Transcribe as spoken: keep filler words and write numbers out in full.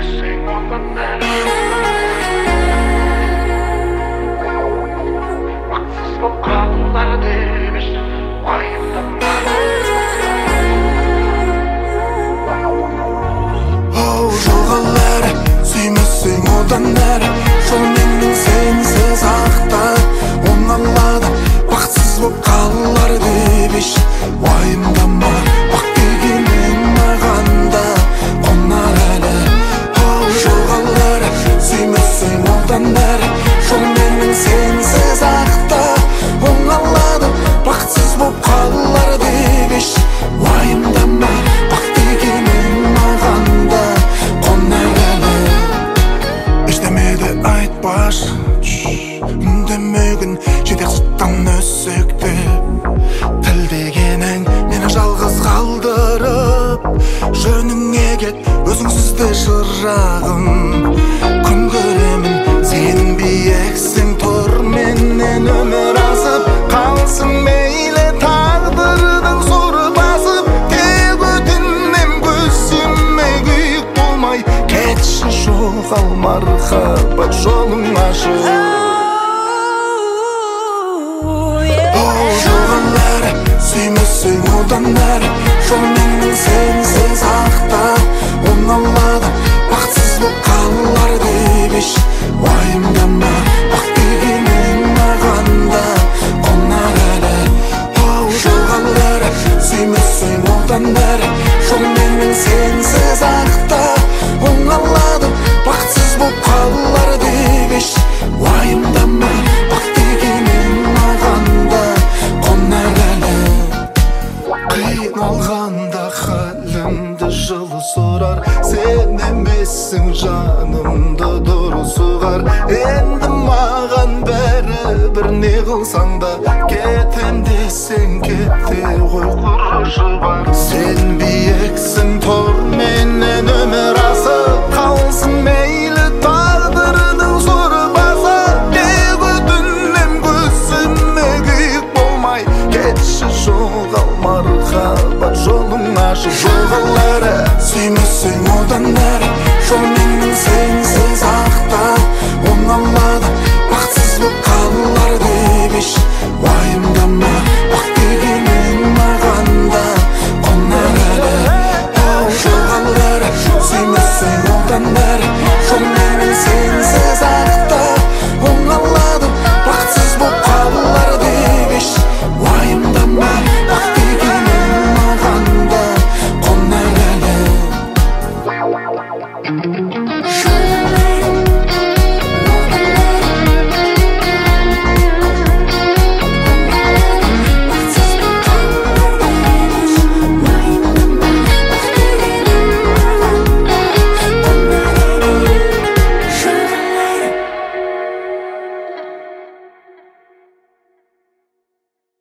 Suymasın ondan beri Baksız bu kallar demiş Vayımdan Oh жолғалар сүймесең одан әрі жол менің сенсіз ақта оңалады бақытсыз боп қалар деп еш уайымдама бақ дегенің маған да қонар әлі Oh жолғалар сүймесең одан әрі жол менің сенсіз ақта оңалады бақытсыз боп қалар деп еш уайымдама бақ дегенің маған да қонар әлі ештемеді айтпашы үндемегін жетек сырттан өсекті тіл дегенің мені жалғыз қалдырып жөніңе кет өзіңсіз де шырағым күн көремін сен биексің тұр менен өмір асып қалсын мейлі тағдырдың соры басып тек өтінем көзіме күйік болмай кетші жоғал мархабат жолың ашық жолғалар сүймесең одан әрі жол менің сенсіз ақта оңалады бақытсыз боп қалар деп еш уайымдама бақ дегенің маған да қонар әлі Оу жолғалар сүймесең одан әрі жол менің сенсіз ақта оңалады бақытсыз боп қалар деп еш уайымдама бақ дегенің маған да қонар әлі қиналғанда халімді жылы сұрар сен емессің жанымды дұрыс ұғар енді маған бәрібір не қылсаң да кетем десең кете ғой құрышы бар сен биексің тұр менен өмір асып қалсын мейлі тағдырдың соры басып тек өтінем көзіме күйік болмай кетші жоғал мархабат жолың ашық жолғалары сүймесең одан әрі жол менің сенсіз ақта оңалады бақытсыз боп қалар деп еш уайымдама бақ дегенің маған да қонар әлі Оу жолғалары сүймесең одан әрі жол менің сенсіз ақта оңалады бақытсыз боп қалар деп еш уайымдама бақ дегенің маған да қонар әлі